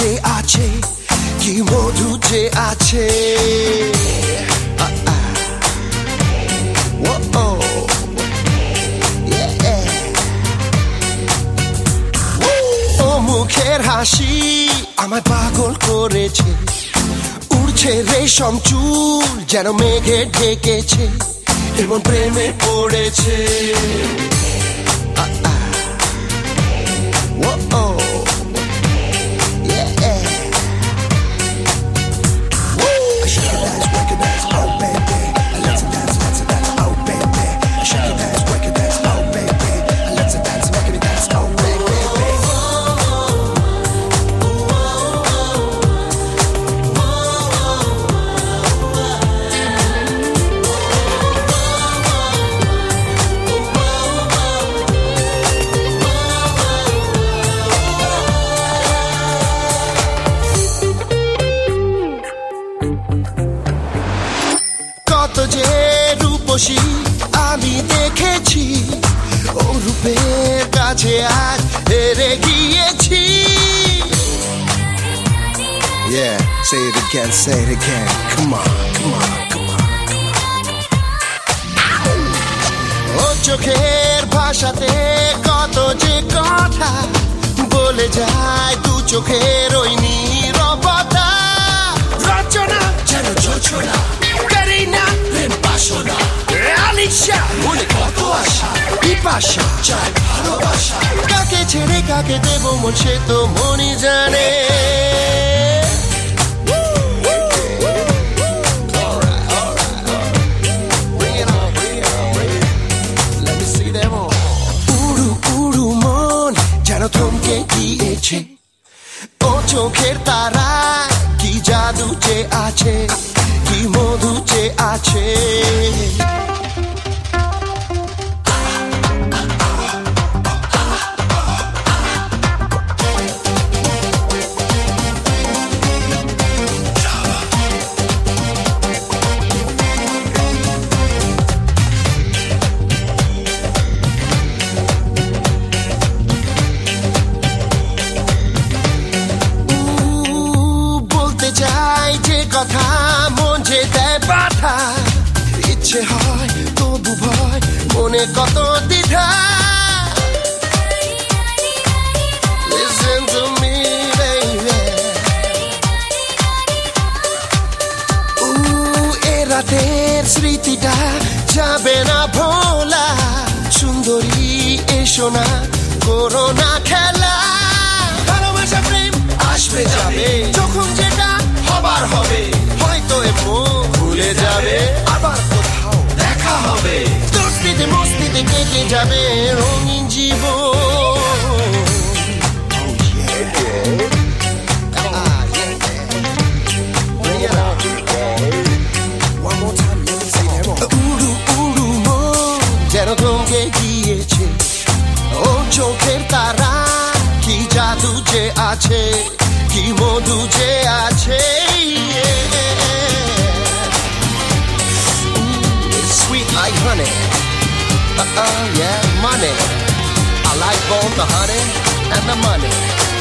যে আছে কি মধু যে আছে ও মুখের হাসি আমায় পাগল করেছে উড়ছে রেশম চুল যেন মেঘে ঢেকেছে এমন প্রেমে পড়েছে কত যে রূপসী আমি দেখেছি ও রূপের কাছে আজ হেরে গিয়েছি Yeah, say it again, say it again. Come on, come on, come on, come on. ও চোখের ভাষাতে কত যে কথা বলে যায় দু চোখের ওই নীরবতা রচনা যেন যোজনা করিনা প্রেম বাসনা আলিশা মনে কত আশা পিপাসা চাই ভালোবাসা কাকে ছেড়ে কাকে দেব মন সে তো মনই জানে উড়ু উড়ু মন যেন থমকে গিয়েছে ও চোখের তারা কি জাদু যে আছে কি মধু যে আছে কথা মন যে দেয় বাধা ইচ্ছে হয় তবু ভয় মনে কত দ্বিধা Listen to me baby এ রাতের স্মৃতিটা যাবে না ভোলা সুন্দরী এসো না করো না খেলা ভালোবাসা প্রেম আসবে যাবে যখন যেটা হবার হবে হয়তো ভুলে যাবে আবার কোথাও দেখা হবে দোস্তিতে মস্তিতে কেটে যাবে রঙিন জীবন উড়ু উড়ু মন যেন থমকে গিয়েছে ও চোখের তারা কি জাদু যে আছে কি মধু যে আছে Sweet like honey yeah money I like both the honey and the money